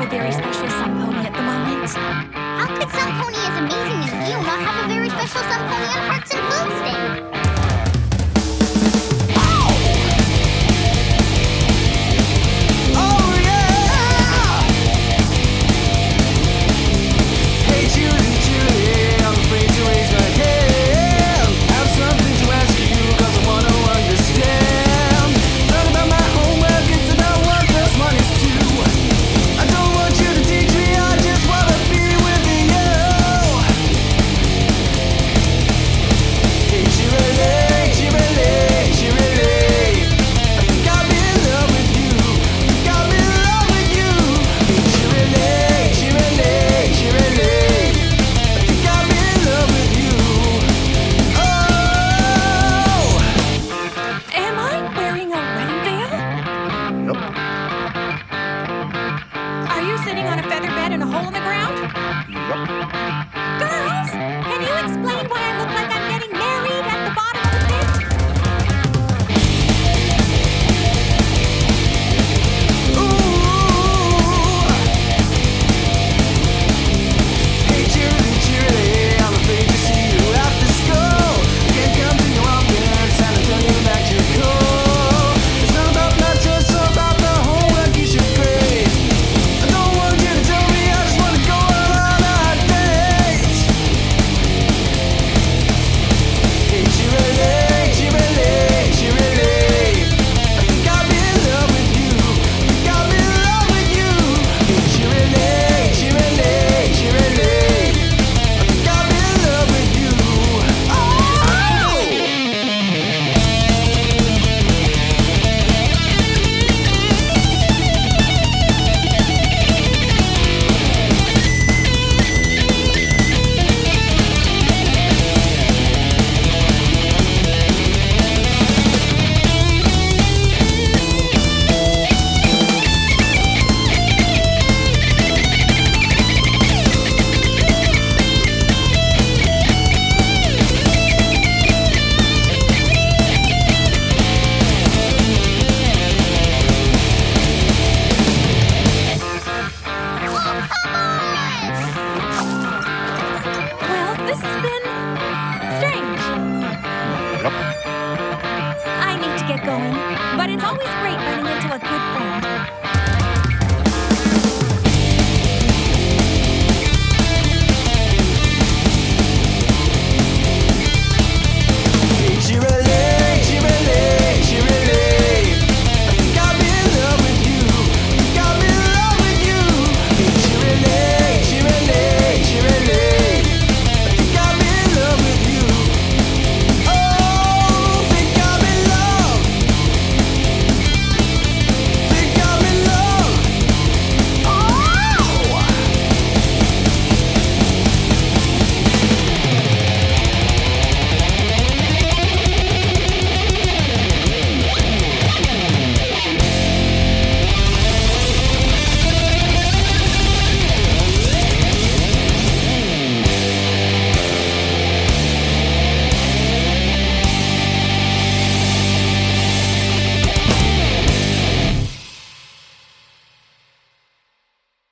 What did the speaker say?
very special sun pony at the moment. How could Sun Pony as amazing as you not have a very special Sun Pony on Hearts and Blues Day? Are you sitting on a feather bed in a hole in the ground? Yep. Girls, can you explain why I look like